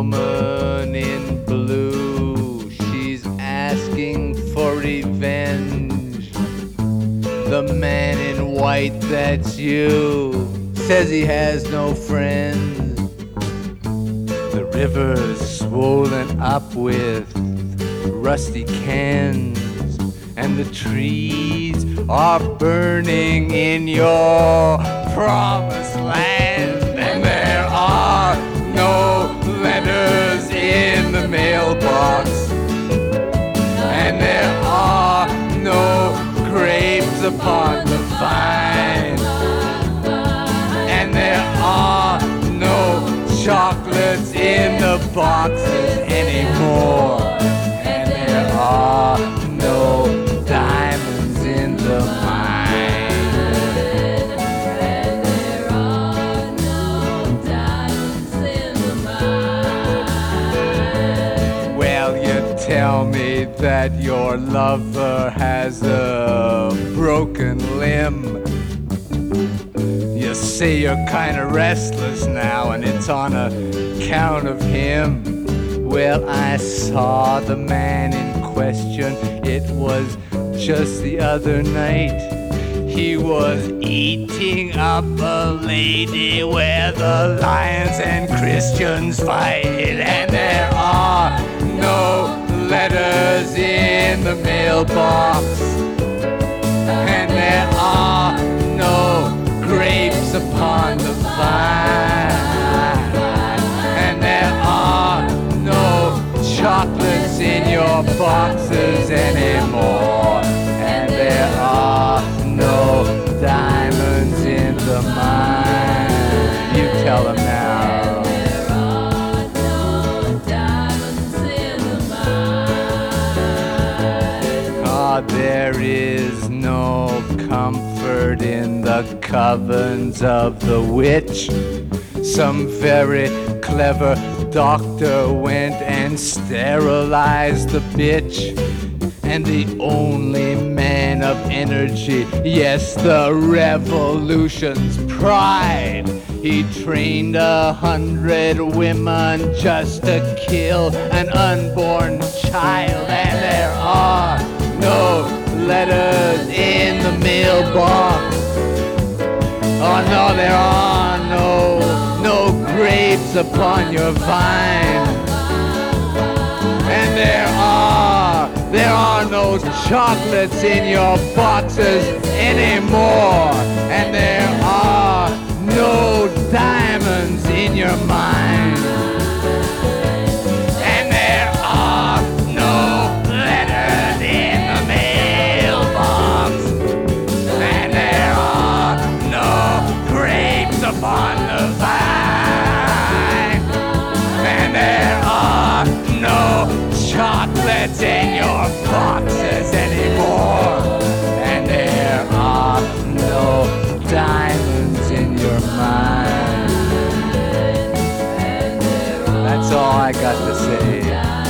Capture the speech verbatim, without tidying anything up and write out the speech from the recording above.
woman in blue, she's asking for revenge. The man in white, that's you, says he has no friends. The river's swollen up with rusty cans, and the trees are burning in your promised land. And there are no letters in the mailbox, and there are no grapes upon the vine, and there are no chocolates in the boxes anymore, and there are no diamonds in the mine. And there are no diamonds in the mine. Well, you tell me that your lover has a broken limb. You say you're kinda restless now, and it's on account of him. Well, I saw the man in question, it was just the other night. He was eating up a lady where the lions and Christians fight. And there are no letters in the mailbox, and there are no grapes upon the vine, and there are no chocolates in your boxes anymore, and there are no diamonds in the mine. You tell them now. There are no diamonds in the mine. Ah, there is no comfort in the covens of the witch. Some very clever doctor went and sterilized the bitch. And the only man of energy, yes, the revolution's pride, he trained a hundred women just to kill an unborn child. And there are no letters in the mailbox. Oh no, there are no, no grapes upon your vine. And there are, there are no chocolates in your boxes anymore. And there are no diamonds in your mind. And there are no letters in the mailbox. And there are no grapes upon the vine. And there are no chocolates in your boxes anymore. And there are no diamonds in your mind. That's all I got to say.